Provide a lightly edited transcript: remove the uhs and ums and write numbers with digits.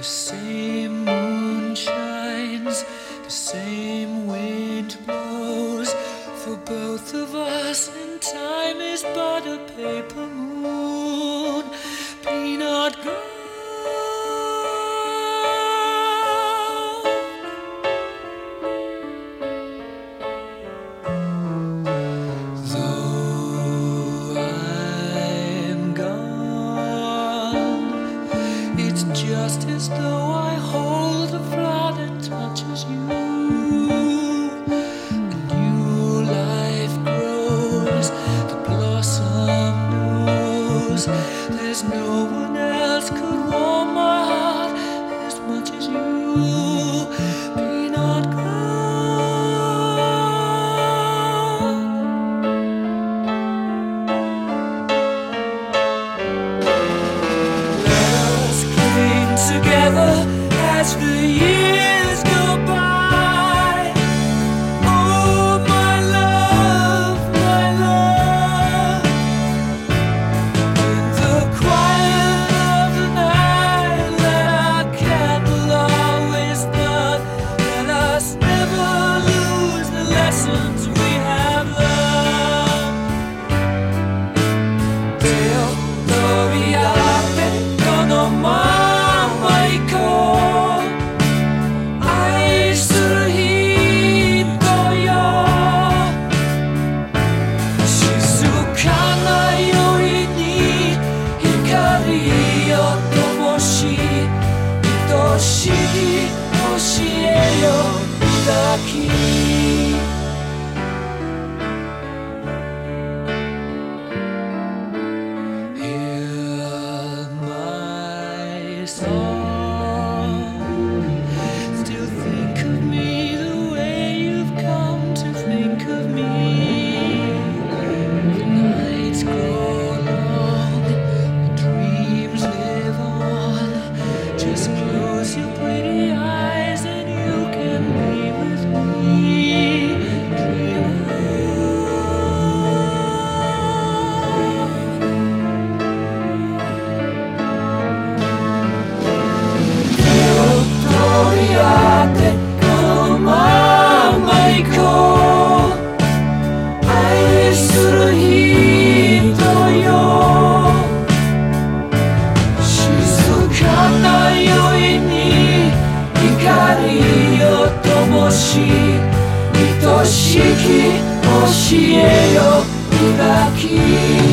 The same moon shines, the same wind blows for both of us, and time is but a paper moon, peanut ground. Though I'm gone, it's just as though I hold the flower that touches you, and new life grows, the blossom knows there's no one else could warm my heart as much as you, peanut ground. Together as the years go by. Oh, my love, my love. In the quiet of the night, let our candle always burn. Let us never lose the lessons we have learned. Till gloria no more. Hear my song. Still think of me the way you've come to think of me. The nights grow long, the dreams live on. Just close your pretty eyes and you can be with me. Dream愛しき教えよ磨き